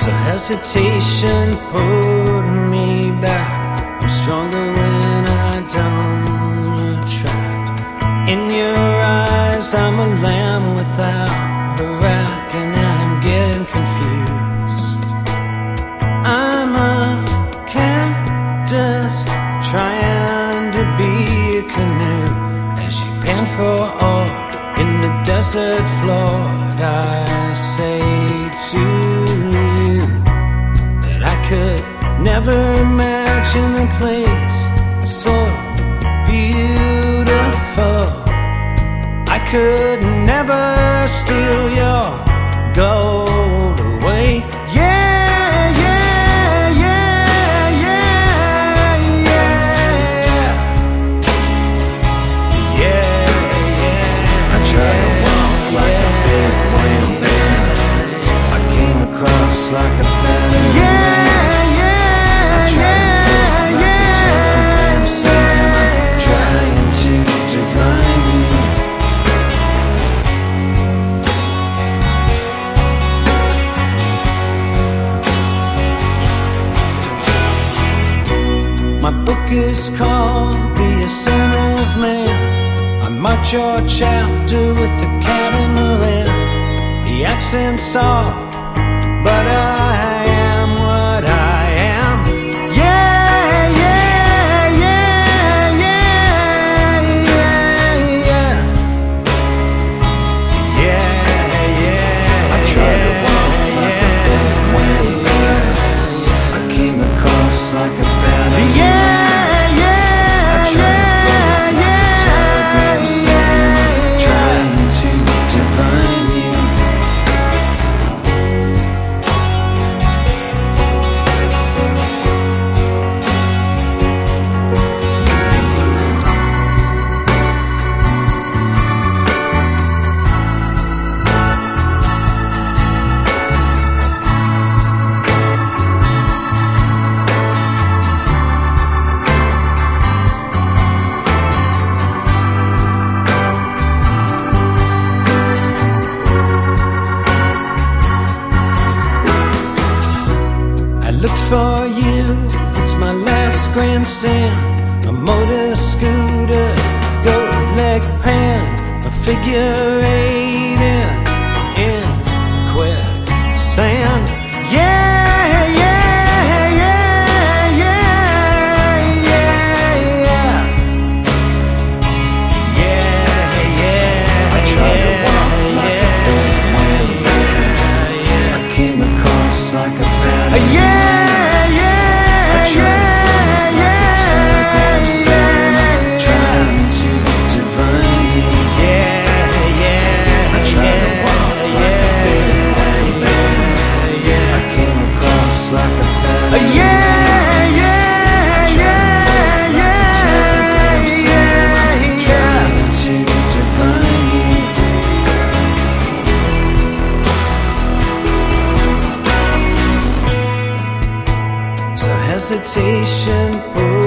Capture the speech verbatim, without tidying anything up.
So hesitation pulled me back. I'm stronger when I don't attract. In your eyes I'm a lamb without a rack, and I'm getting confused. I'm a cactus trying to be a canoe. As you pan for oil in the desert floor, I say to you that I could never imagine a place so beautiful. I could never steal your gold away. Yeah, yeah, yeah, yeah, yeah. Yeah, yeah. I tried to walk like a big whale bear. I came across like a better man. My book is called The Ascent of Man. I march your chapter with the catamaran. The accent's off, but I am what I am. Yeah, yeah, yeah, yeah, yeah, yeah. Yeah, yeah. I tried to walk like a big whale bear. I came across like a better man. Looked for you, it's my last grandstand. A motor scooter, goat leg pan, a figure eight in, in quicksand. Yeah, yeah, yeah, yeah, yeah, yeah. Yeah, yeah. I tried to walk like a big whale bear. I came across like a better man. Yeah. Hesitation